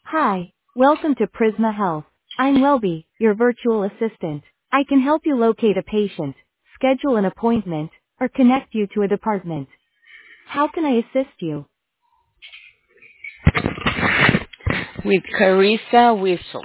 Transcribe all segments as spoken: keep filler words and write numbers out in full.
Hi, welcome to Prisma Health. I'm Welby, your virtual assistant. I can help you locate a patient, schedule an appointment, or connect you to a department. How can I assist you? With Carissa Whistle.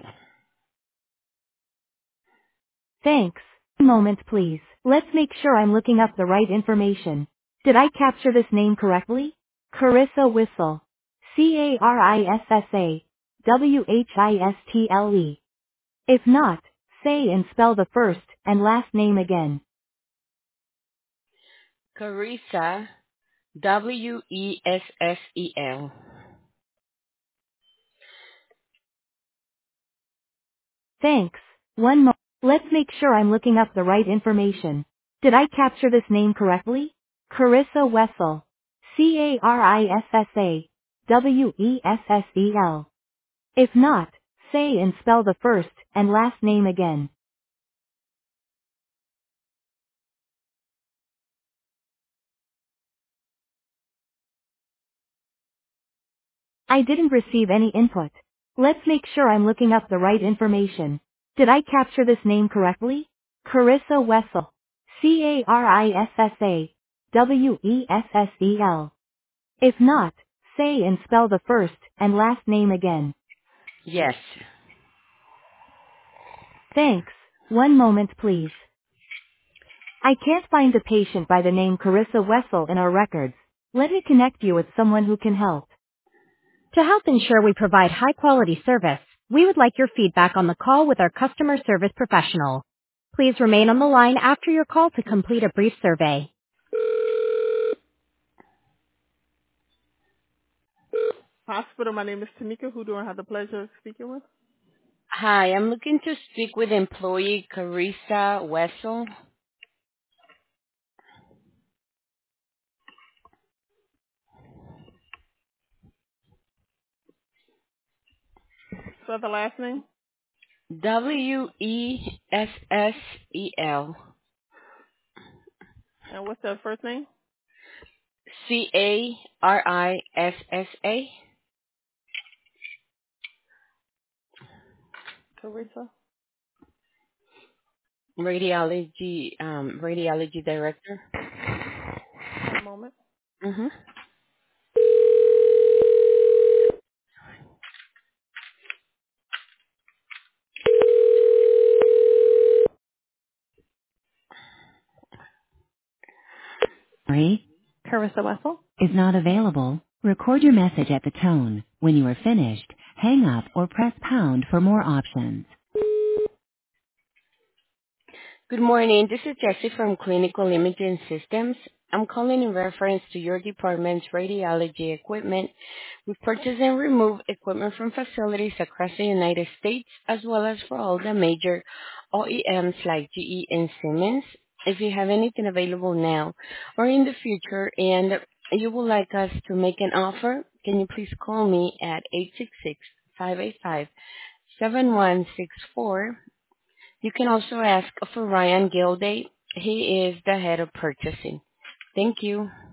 Thanks. One moment please. Let's make sure I'm looking up the right information. Did I capture this name correctly? Carissa Whistle. C A R I S S A. W H I S T L E. If not, say and spell the first and last name again. Carissa, W E S S E L. Thanks. One mo- Let's make sure I'm looking up the right information. Did I capture this name correctly? Carissa Wessel. C A R I S S A. W E S S E L. If not, say and spell the first and last name again. I didn't receive any input. Let's make sure I'm looking up the right information. Did I capture this name correctly? Carissa Wessel. C A R I S S A. W E S S E L. If not, say and spell the first and last name again. Yes. Thanks. One moment please. I can't find a patient by the name Carissa Wessel in our records. Let me connect you with someone who can help. To help ensure we provide high-quality service, we would like your feedback on the call with our customer service professional. Please remain on the line after your call to complete a brief survey. Hospital, my name is Tamika. Who do I have the pleasure of speaking with? Hi, I'm looking to speak with employee Carissa Wessel. So the last name? W E S S E L. And what's the first name? C A R I S S A. Carissa? Radiology, um, radiology director. One moment. Mm-hmm. Sorry, Carissa Wessel is not available. Record your message at the tone. When you are finished, hang up or press pound for more options. Good morning. This is Jessie from Clinical Imaging Systems. I'm calling in reference to your department's radiology equipment. We purchase and remove equipment from facilities across the United States, as well as for all the major O E Ms like G E and Siemens. If you have anything available now or in the future and you would like us to make an offer, can you please call me at eight six six, five eight five, seven one six four. You can also ask for Ryan Gilday. He is the head of purchasing. Thank you.